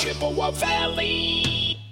Chippewa Valley.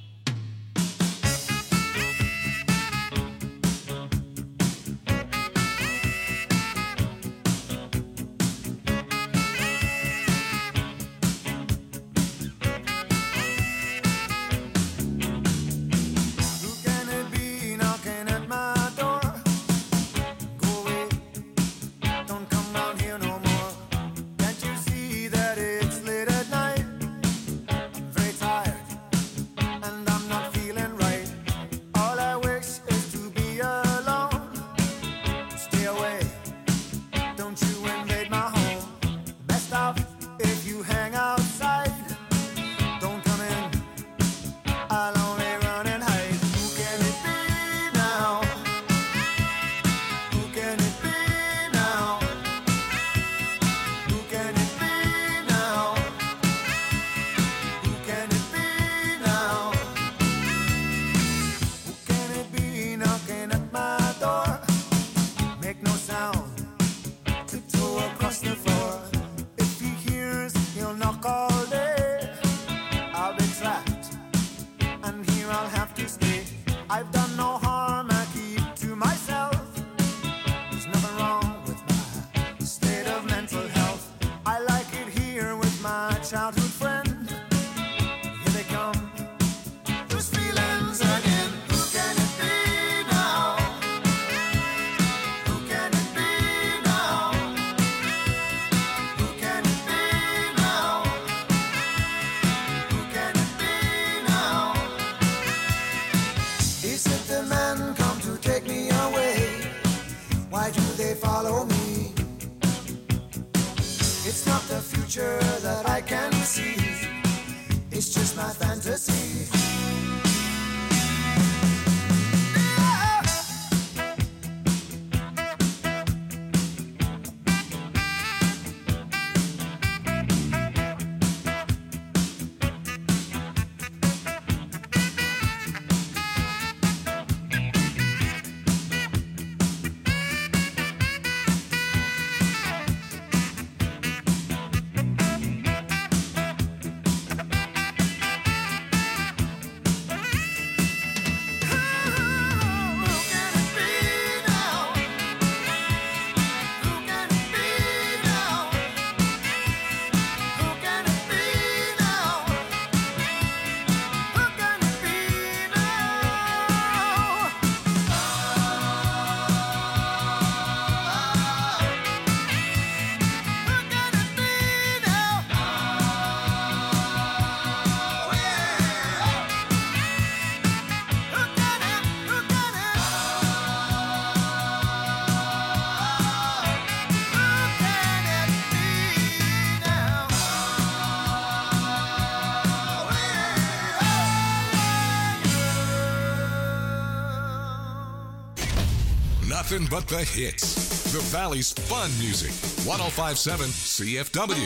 Nothing but the hits. The Valley's fun music. 105.7 CFW.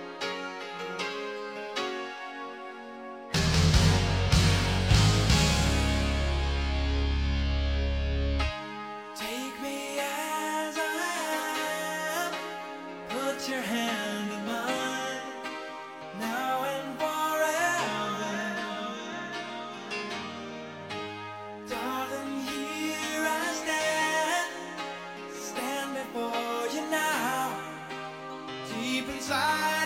Take me as I am. Put your hand in mine. Now and forever. Darling, here I stand before you now, deep inside.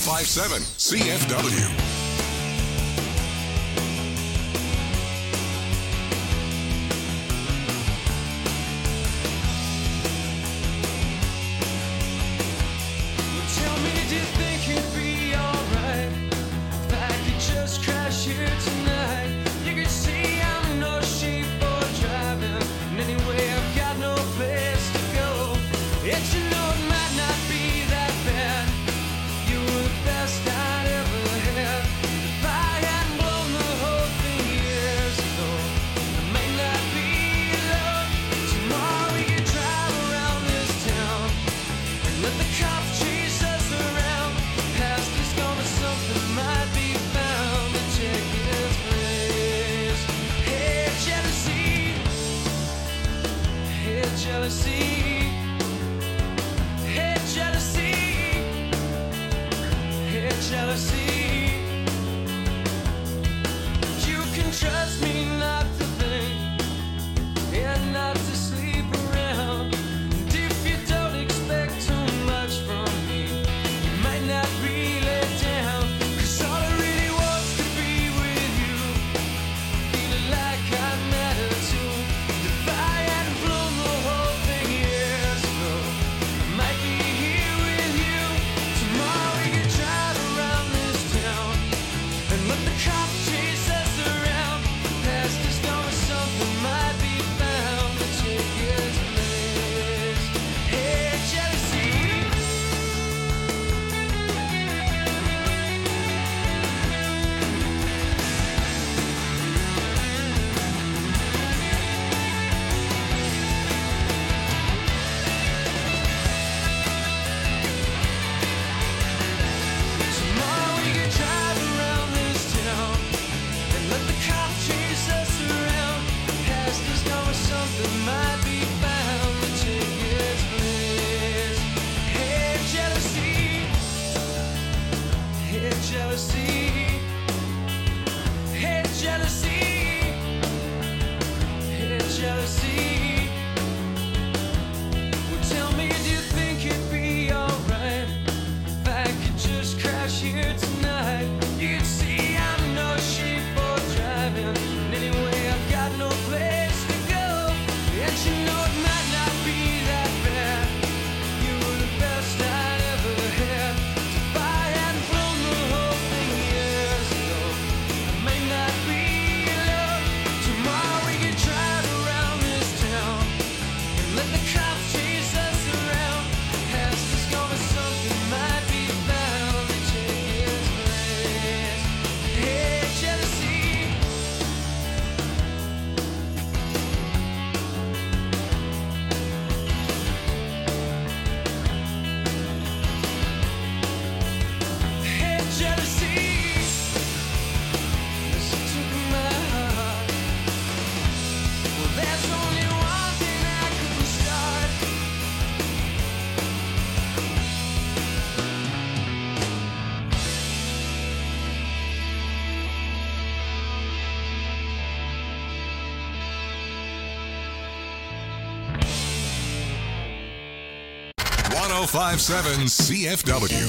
1057 CFW. Tell me, do you think it'd be alright if I could just crash here tonight? You can see I'm in no shape for driving, and anyway I've got no place to go. Yet you know it might not be that bad. You were the best I'd ever had. If I hadn't blown the whole thing years ago, it may not be love. Tomorrow we could drive around this town and let the cops chase us around. Past is gone, but something might be found to take its place. Hey, jealousy. Hey, jealousy. Hey, jealousy. Hey, jealousy. You can trust me not to think and not to sleep around. And if you don't expect too much from me, you might not really down. 'Cause all I really wants to be with you, feeling like I matter too. If I hadn't blown the whole thing years ago, I might be here with you. Tomorrow we could drive around this town and let the cops chase us around. Past is gone, but something might be found to take its place. Hey, jealousy. Tomorrow we could drive around this town and let the cops chase us around. Past is gone, but something might be found to take its place. Hey, jealousy. Hey, jealousy. Hey, jealousy. Hey, jealousy. Well, tell me, do you think it'd be alright if I could just crash here tonight? You can see I'm in no shape for driving, and anyway I've got no place to go. And you know it might not be that bad. You were the best I'd ever had. If I hadn't blown the whole thing years ago, I may not be love. Tomorrow we could drive around this town and let the cops chase us around. Past is gone, but something might be found to take its place. Hey, jealousy. Hey, jealousy. Listen to my heart. Well, there's only one thing I couldn't start. One 1057 CFW.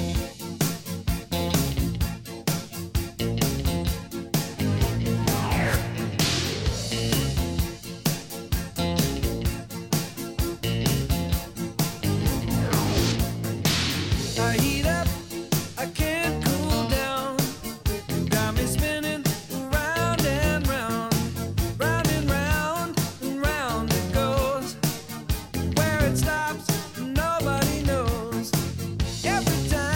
I heat up, I can't cool down. Got me spinning round and round, round and round and round it goes. Where it stops, nobody knows. Every time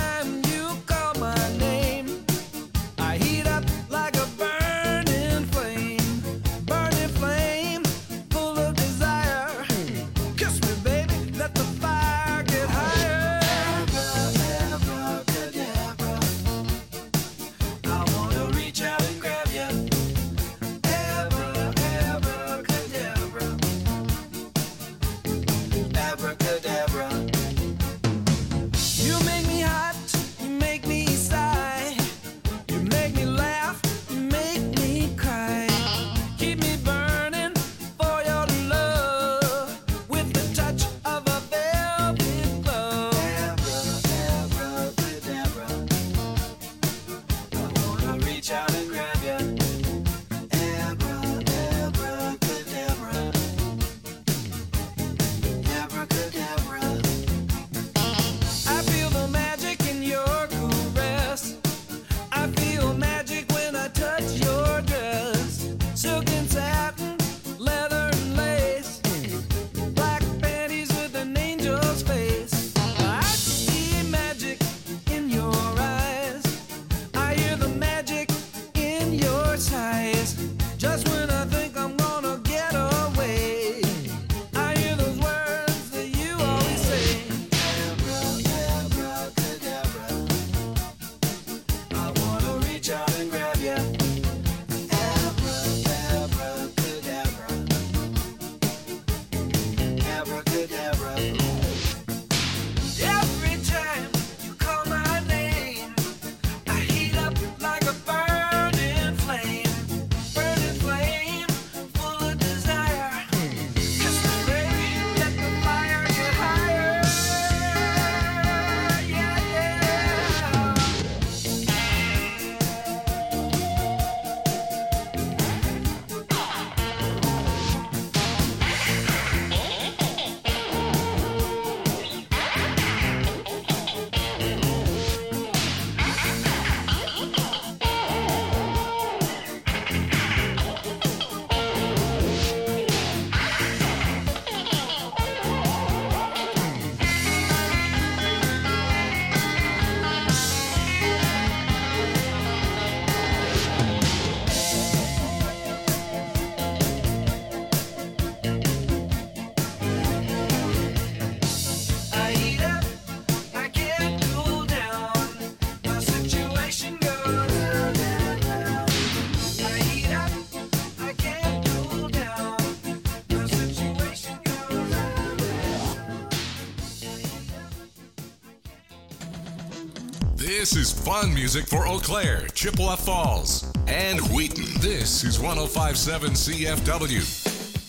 This is fun music for Eau Claire, Chippewa Falls, and Wheaton. This is 105.7 CFW.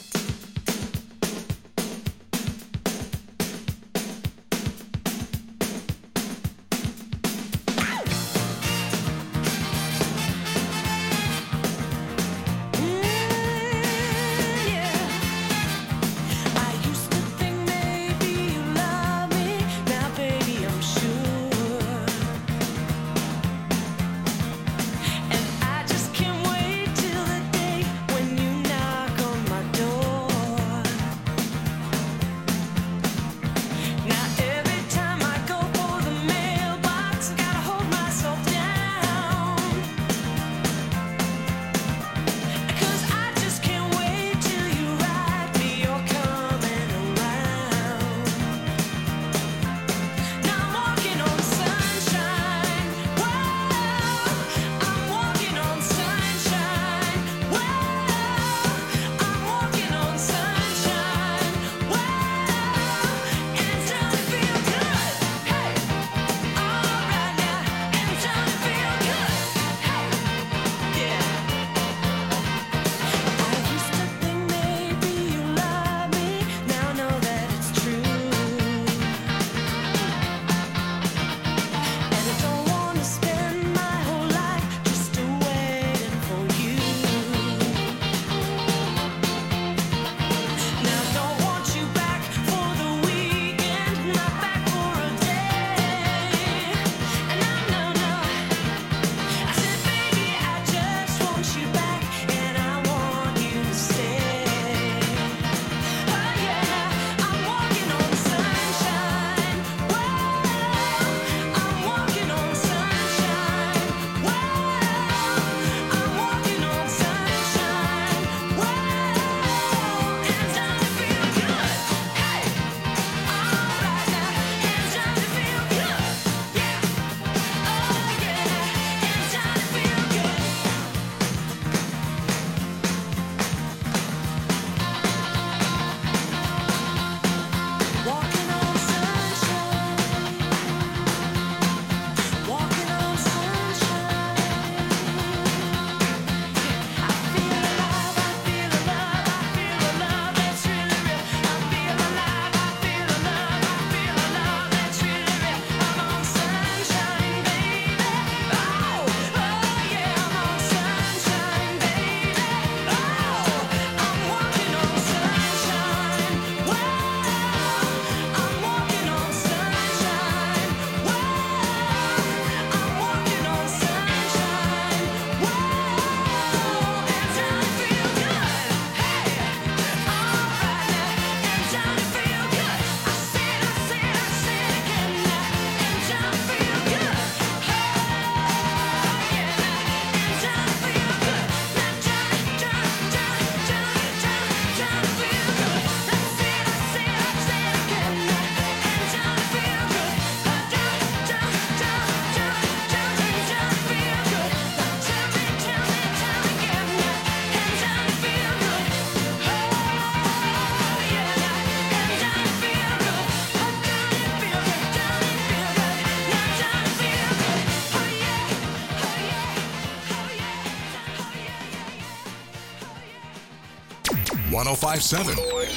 .5.7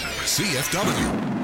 CFW.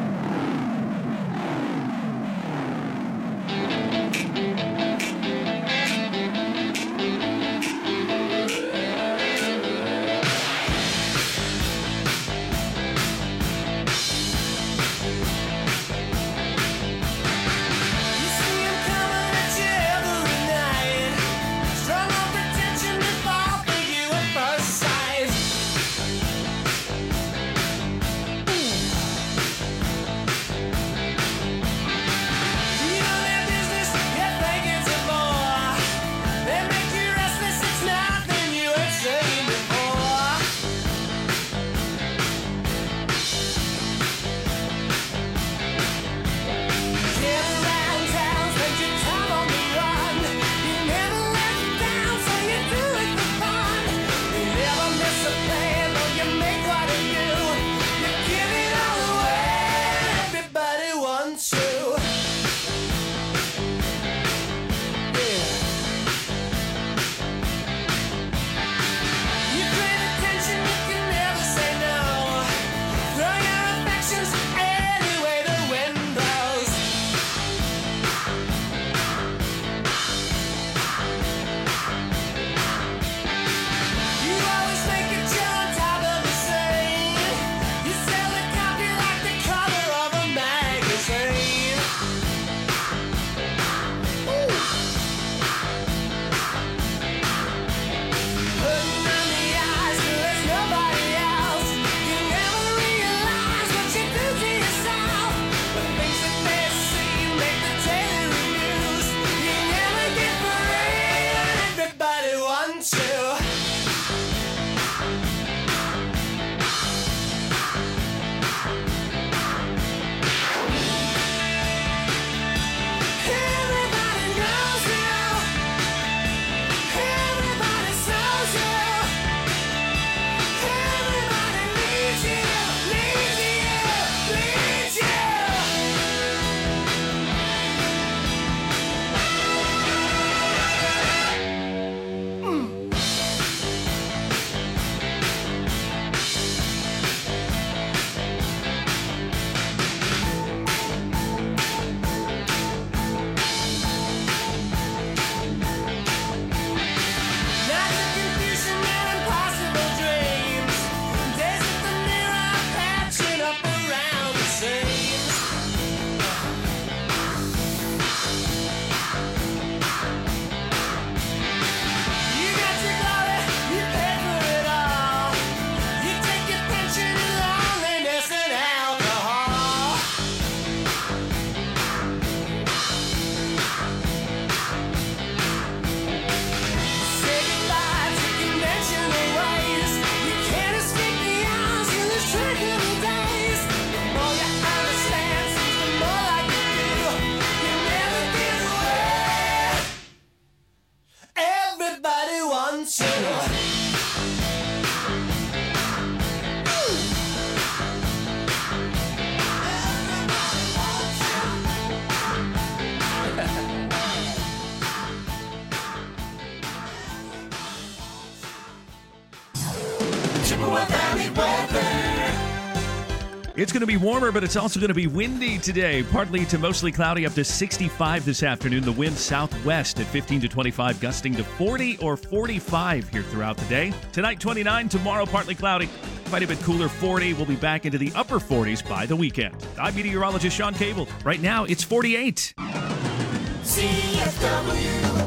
It's going to be warmer, but it's also going to be windy today. Partly to mostly cloudy, up to 65 this afternoon. The wind southwest at 15 to 25, gusting to 40 or 45 here throughout the day. Tonight, 29. Tomorrow, partly cloudy. Quite a bit cooler, 40. We'll be back into the upper 40s by the weekend. I'm meteorologist Sean Cable. Right now, it's 48. CFW.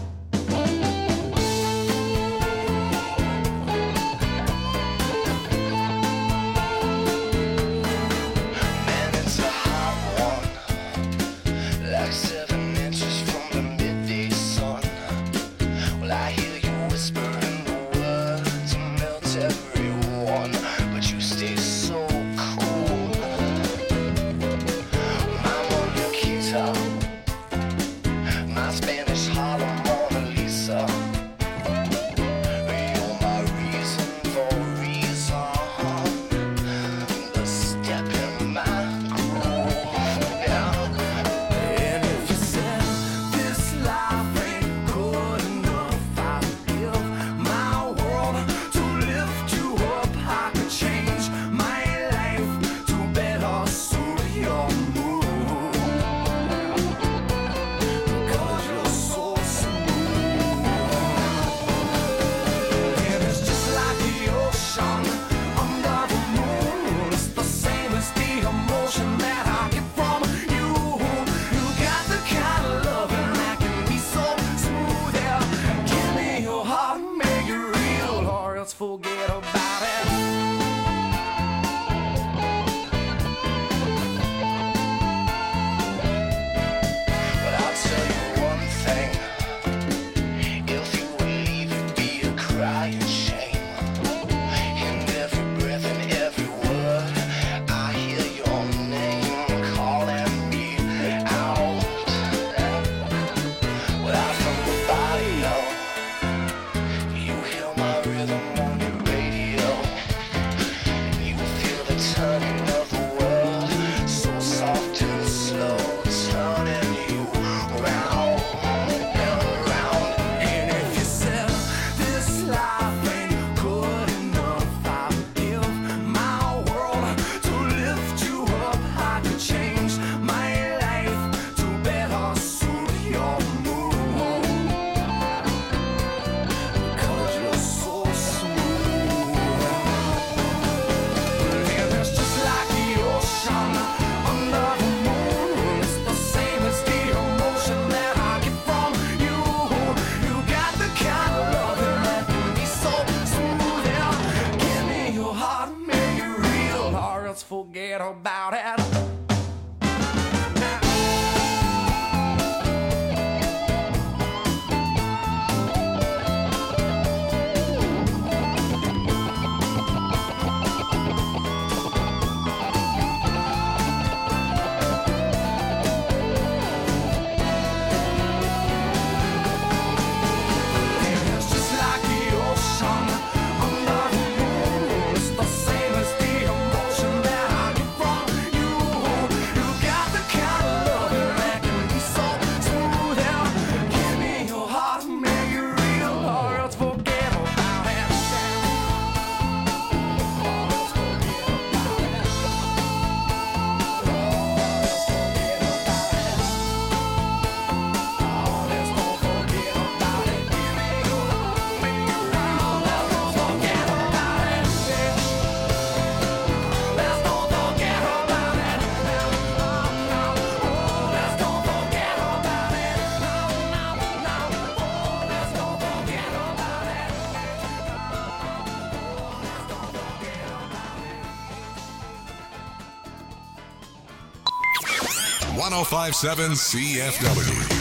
Forget about it. But I'll tell you one thing. If you would leave, it'd be a crying shame. In every breath and every word, I hear your name calling me out. Without from the body, no. You hear my rhythm. Forget about it. .1057 CFW.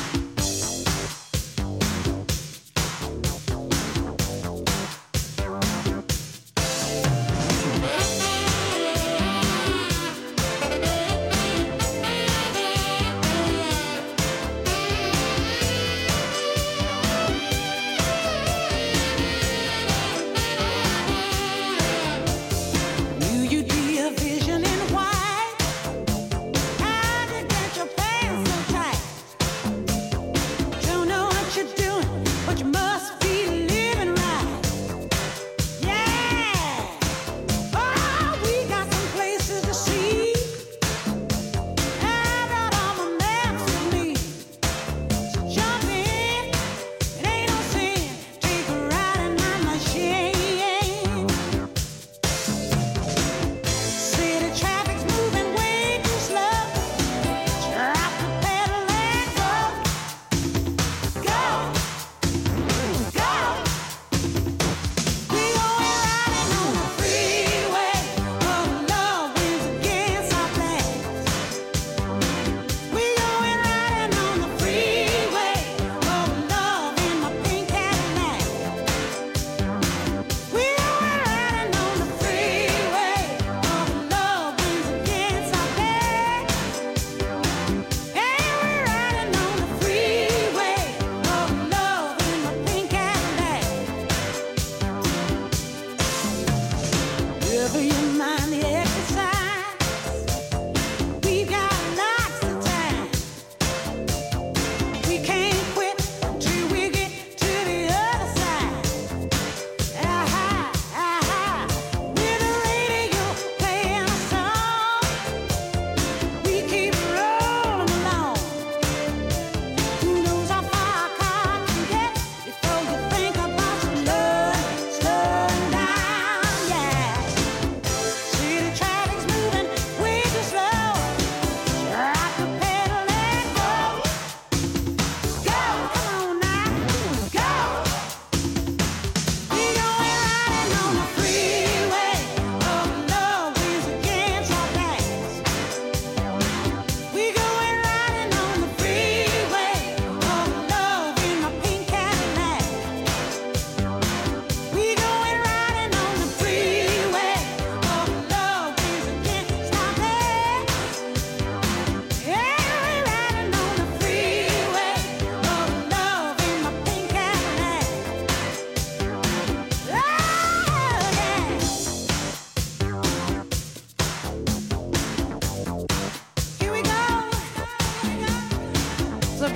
Vision in white, and you get your pants so tight.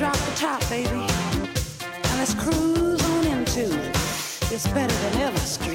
drop the top, baby. And let's cruise on into It's Better Than Ever Street.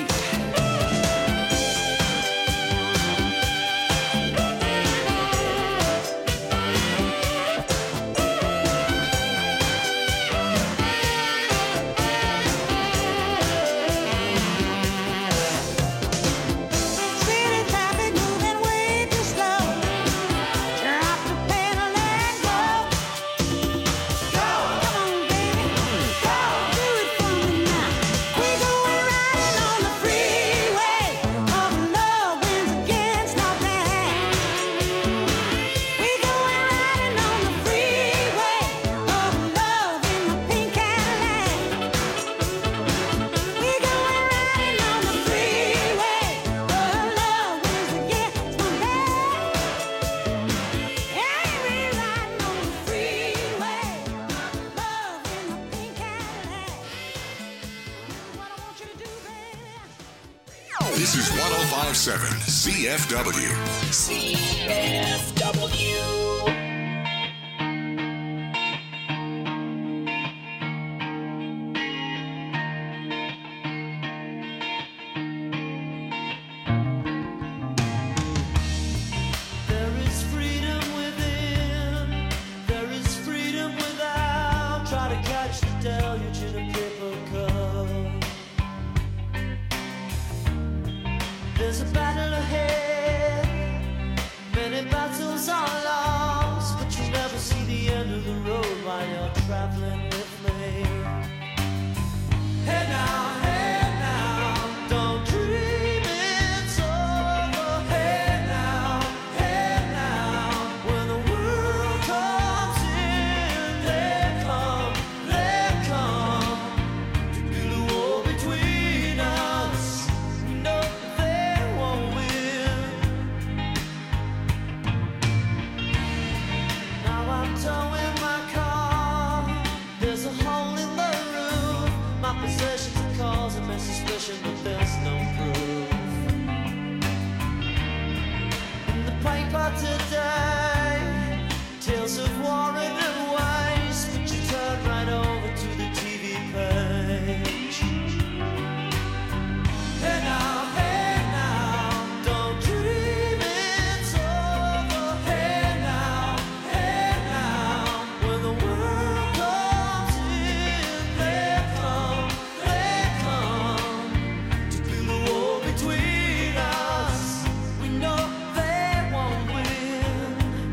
This is 1057 CFW. CFW. There's a battle ahead, many battles are lost, but you never see the end of the road while you're traveling with me. Hey now, don't dream it's over. Hey now, when the world comes in, they come to build a wall between us. No. Suspicion, but there's no proof. In the paper today, tales of war and waste, but you turn right over to the TV page. Hey now, don't dream it's over. Hey now, when the world comes in, they come. Between us, we know they won't win.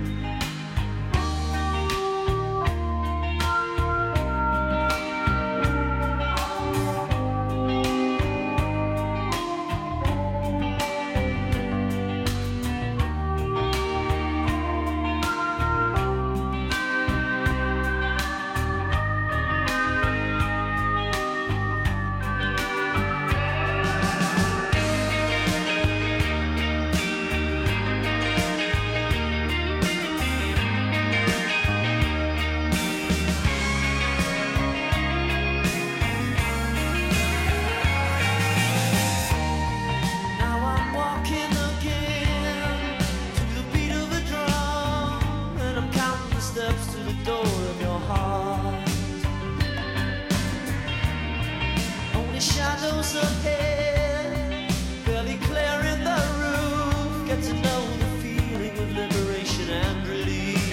Shadows ahead, barely clearing the roof. Get to know the feeling of liberation and release.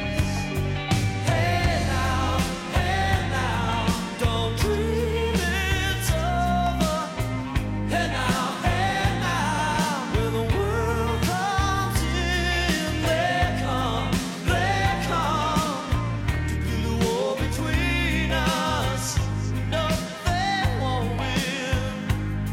Hey now, don't dream it's over. Hey now, when the world comes in, they come to build a wall between us. No.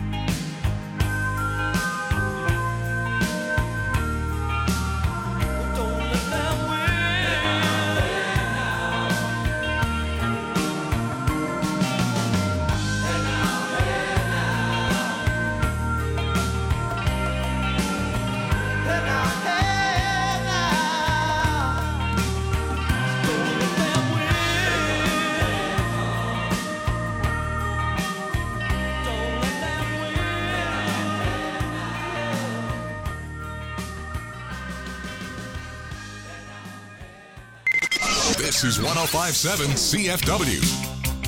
This is 105.7 CFW.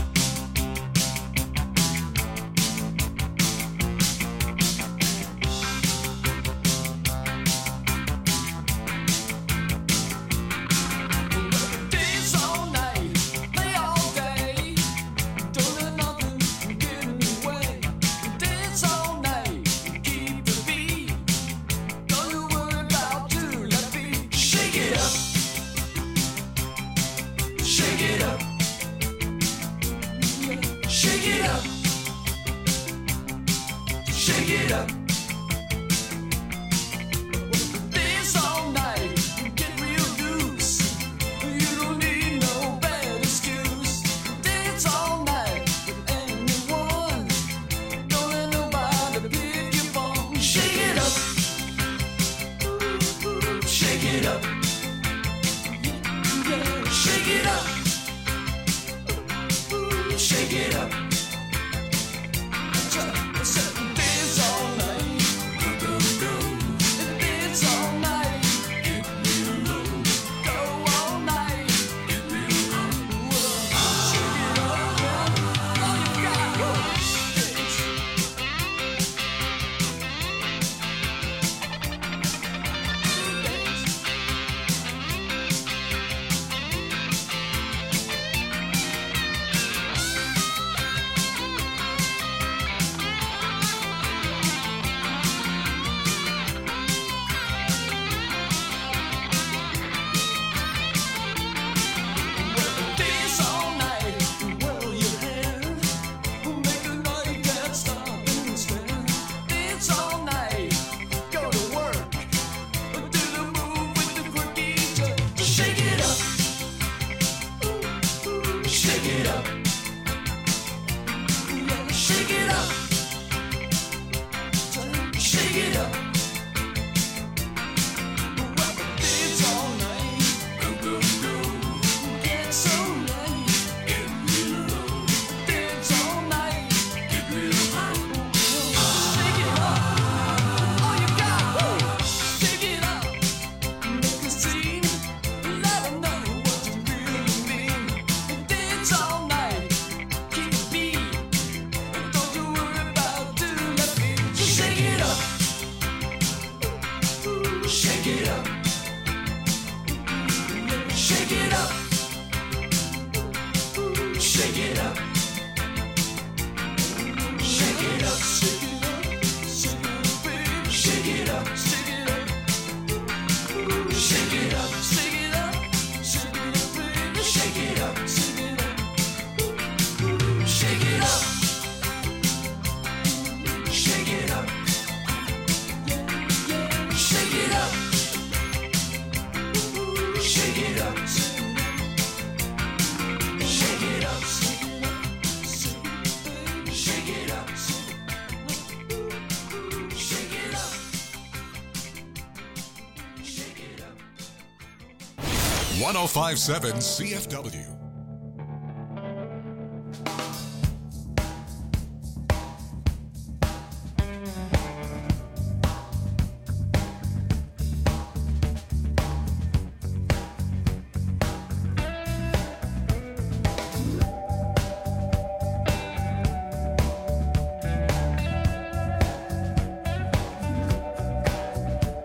.105.7 CFW.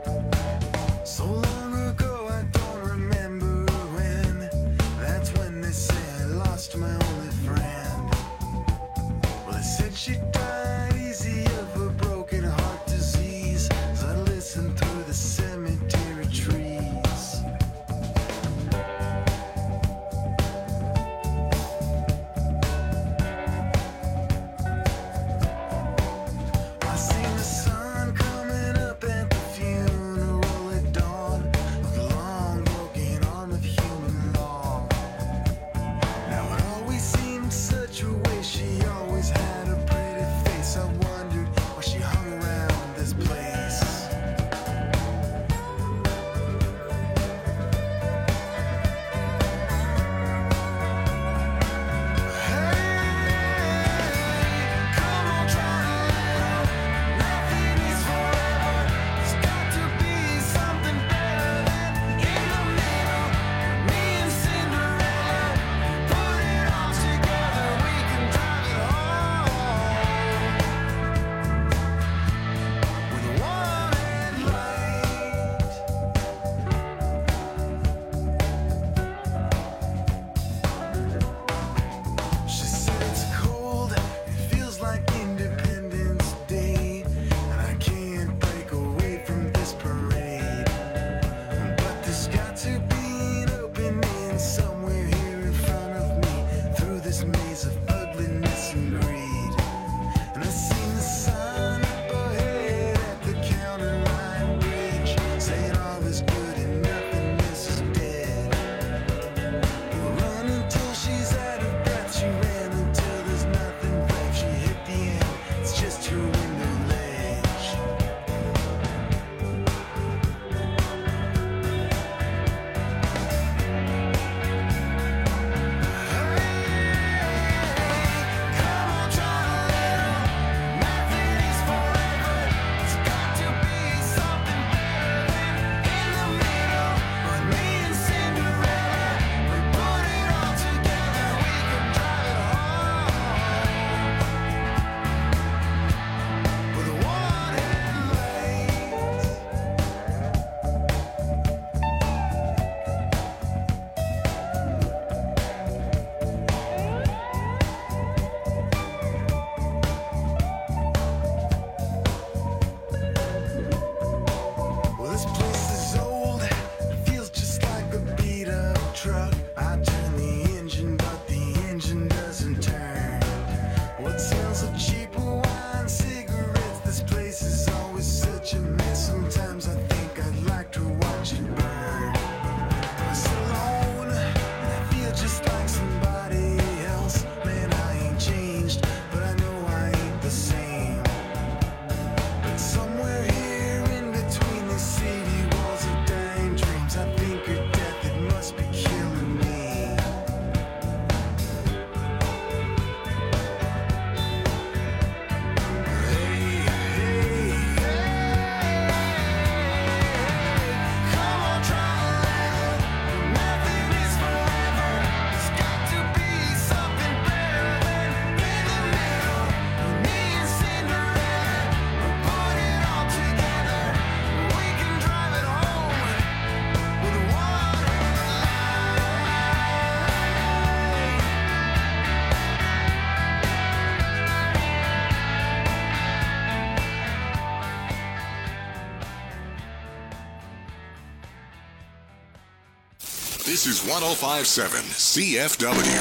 So long ago, I don't remember when. That's when they This is 105.7 CFW.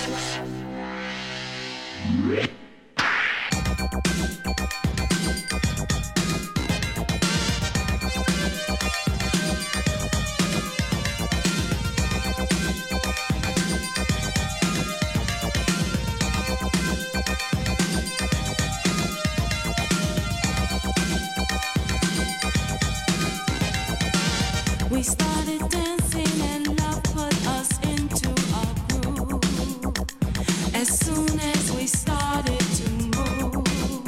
We started dancing and love put us into a groove. As soon as we started to move,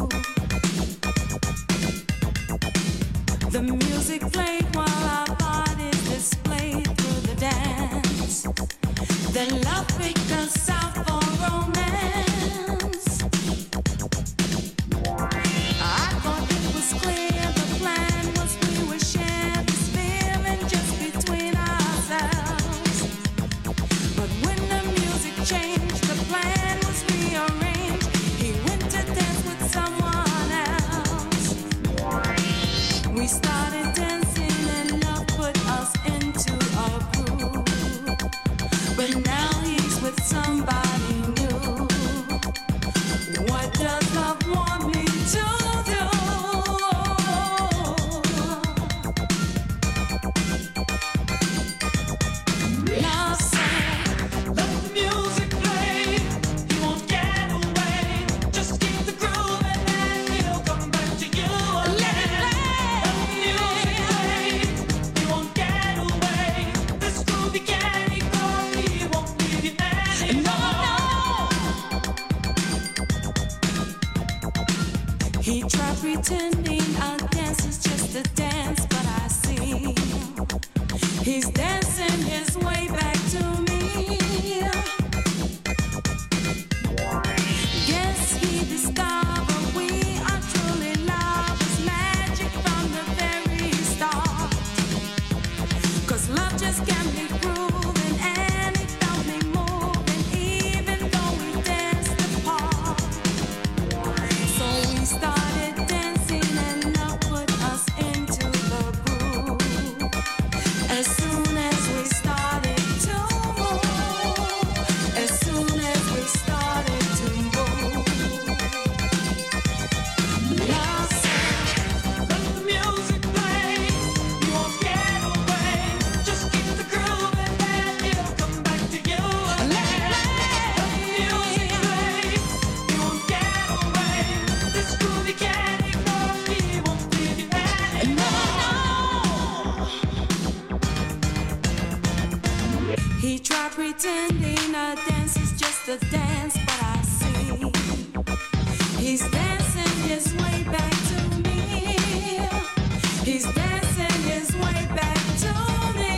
the music played while our bodies displayed through the dance. Then love picked us out for romance. I thought it was clear the plan was we would share this feeling just between ourselves. But when the music changed, the plan was rearranged. He went to dance with someone else. We started dancing and love put us into a groove. But now he's with somebody new. What does love want me to do? Love said, let the music play. You won't get away. Just keep the groove and then he'll come back to you again. Let the music play. You won't get away. This groovy candy coffee he won't leave you anymore. He tried pretending our dance is just a dance, but I see he's dancing his way back to me. Yes, he discovered we are truly lovers, magic from the very start. 'Cause love just can't be proven, and it felt me moving, even though we danced apart. So we started dancing and love put us into the groove. As soon as we started to move, as soon as we started to move, love said, let the music play. You won't get away. Just keep the groove and then it'll come back to you again. Let the music play. You won't get away. This groovy candy coffee won't leave you anymore. He tried pretending a dance is just a dance, but I see he's dancing his way back to me. He's dancing his way back to me.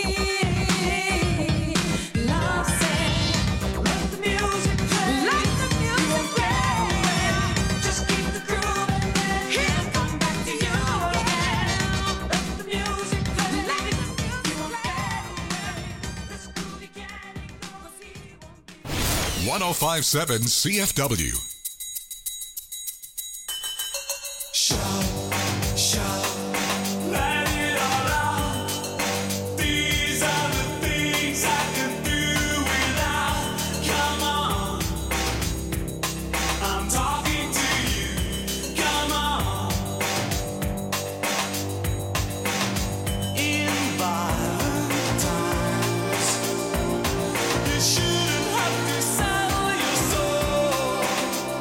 Love said, let the music play. Let the music play. Just keep the groove and then he'll come back to you again. Let the music play. You won't get away. This groovy candy coffee won't be 105.7 CFW. Let it all out. These are the things I can do without. Come on, I'm talking to you. Come on. In violent times, you shouldn't have to sell your soul.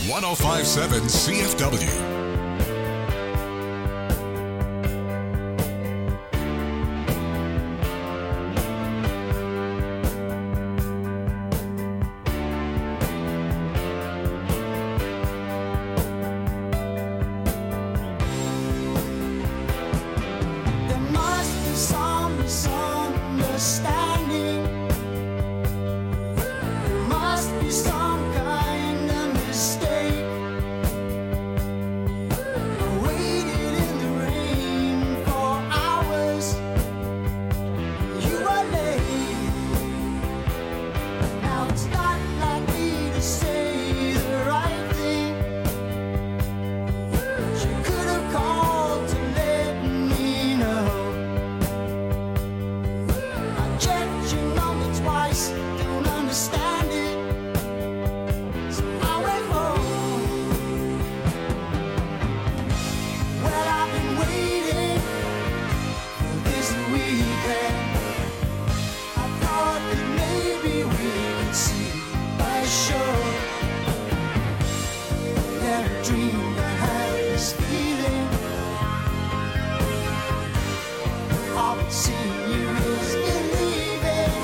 1057 CFW. There must be some misunderstanding. There must be some kind of mistake. I waited in the rain for hours. You were late. Now it's not like me to say the right thing. You could have called to let me know. I checked your number twice, don't understand it. So I went home. Well, I've been waiting for this weekend. I thought that maybe we could see a show. Then I dreamed I had this feeling. All but seeing you is believing.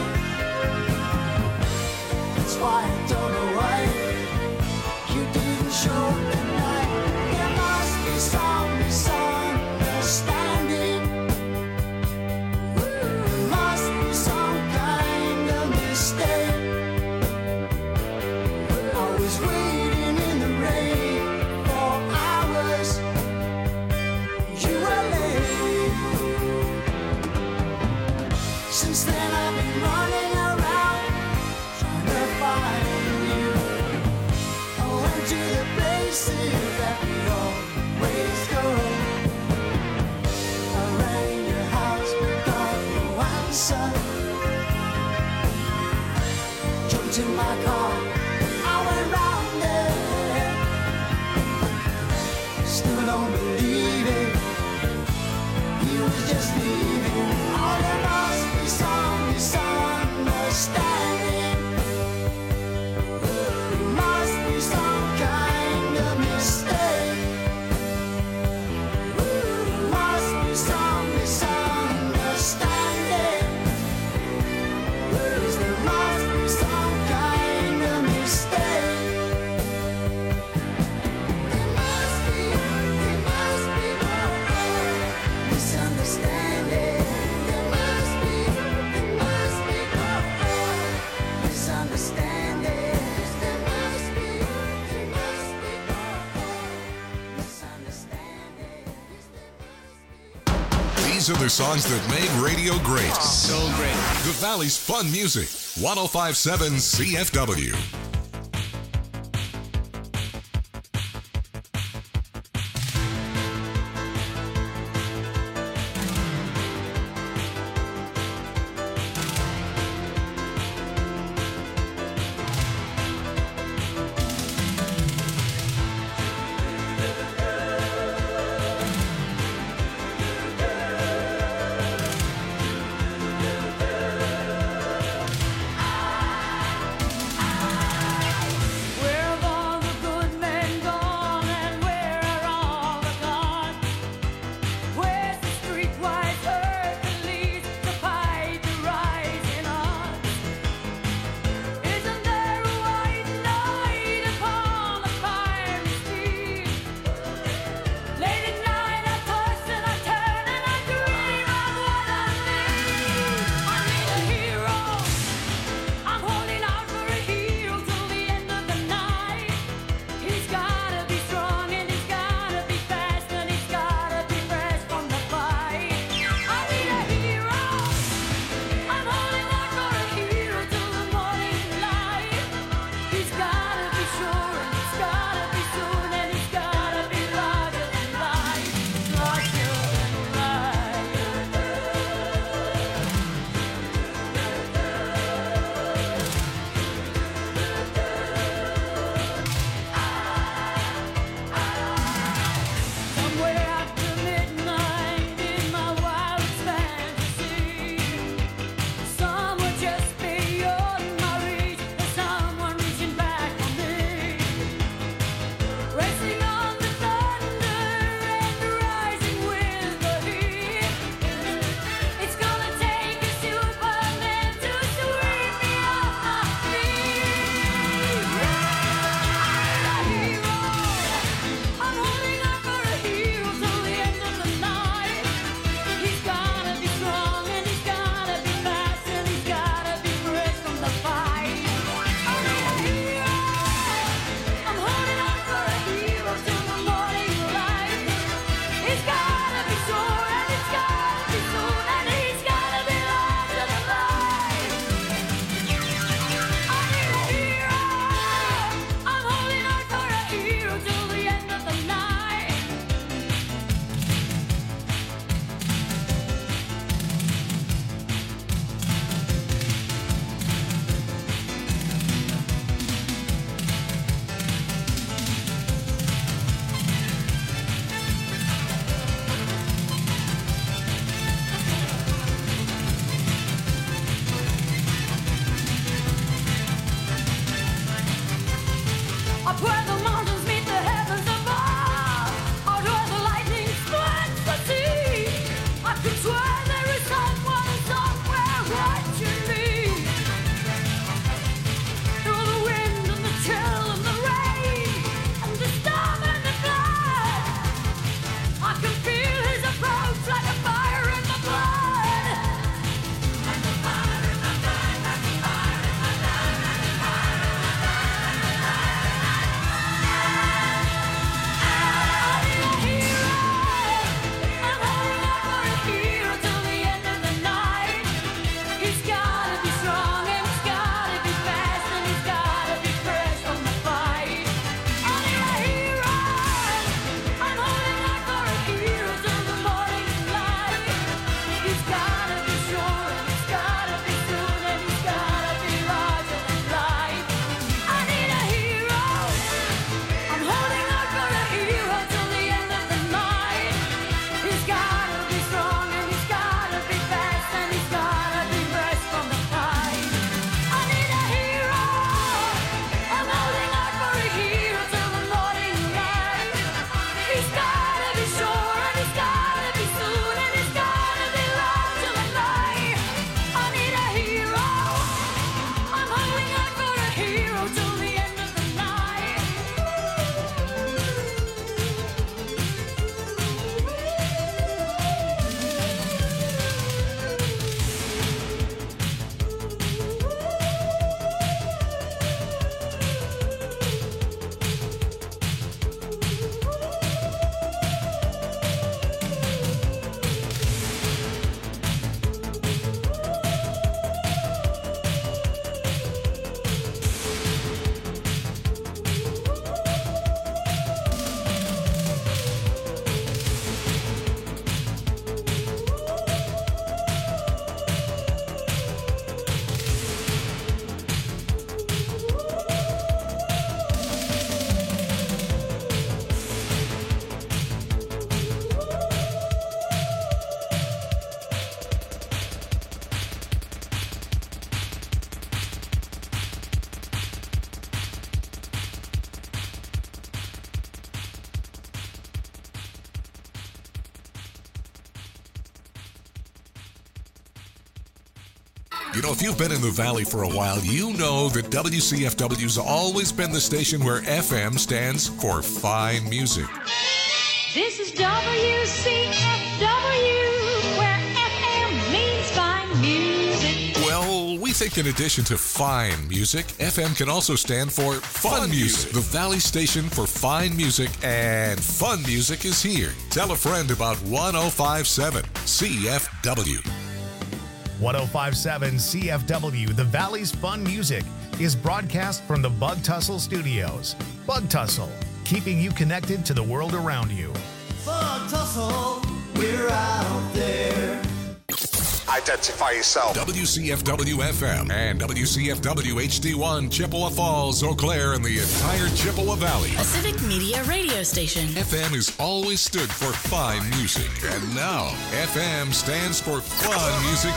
That's why I don't know why you didn't show tonight. There must be some misunderstanding. There must be some kind of mistake. I was waiting in the rain for hours. You were late. Since then I've been running around trying to find you. I went to the places that we always go. I rang your house but got no answer. Jumped in my car, I went round there. Still don't believe it. He was just leaving. Oh, there must be some misunderstanding. There must be some kind of mistake. There must be some misunderstanding. Yes, there must be some kind of mistake. There must be misunderstanding. There must be misunderstanding. There must be misunderstanding. These are the songs that made radio great. So great. The Valley's fun music. 1057 CFW. You know, if you've been in the Valley for a while, you know that WCFW's always been the station where FM stands for fine music. This is WCFW, where FM means fine music. Well, we think in addition to fine music, FM can also stand for fun music. The Valley station for fine music and fun music is here. Tell a friend about 105.7 CFW. 105.7 CFW, the Valley's fun music, is broadcast from the Bug Tussle Studios. Bug Tussle, keeping you connected to the world around you. Bug Tussle, we're out there. Identify yourself. WCFW FM and WCFW HD1, Chippewa Falls, Eau Claire, and the entire Chippewa Valley. A civic media radio station. FM has always stood for fine music, and now FM stands for fun music